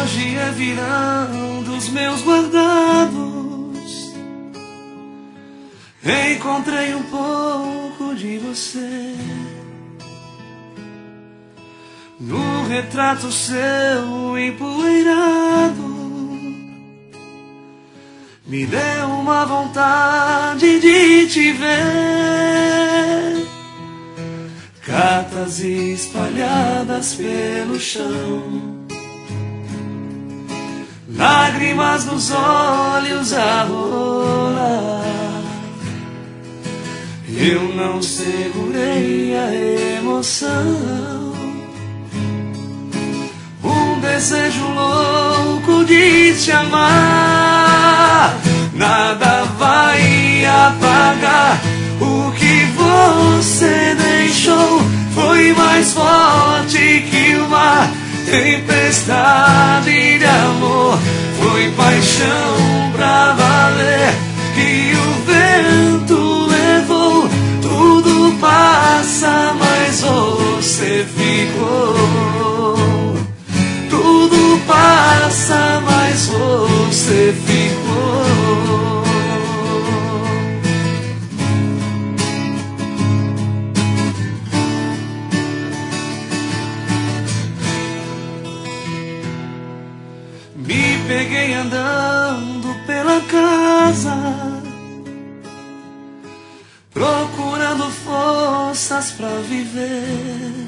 Hoje é virão dos meus guardados. Encontrei um pouco de você no retrato seu empoeirado. Me deu uma vontade de te ver. Cartas espalhadas pelo chão, lágrimas nos olhos a rolar. Eu não segurei a emoção, um desejo louco de te amar. Nada vai apagar o que você deixou. Foi mais forte que o mar, tempestade de amor. Foi paixão pra valer que o vento levou. Tudo passa, mas você ficou. Tudo passa, mas você ficou. Me peguei andando pela casa, procurando forças pra viver.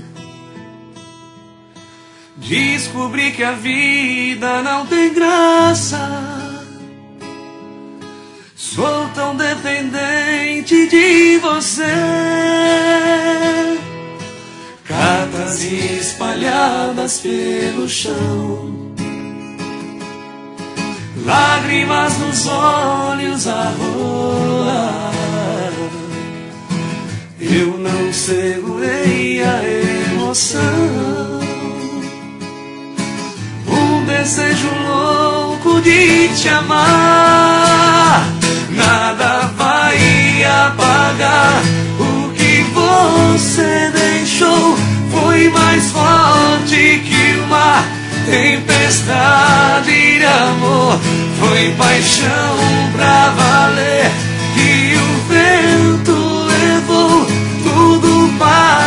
Descobri que a vida não tem graça. Sou tão dependente de você. Cartas espalhadas pelo chão, lágrimas nos olhos a rolar. Eu não segurei a emoção, um desejo louco de te amar. Nada vai apagar o que você deixou. Foi mais forte que o mar, tempestade de amor. Foi paixão pra valer que o vento levou. Tudo para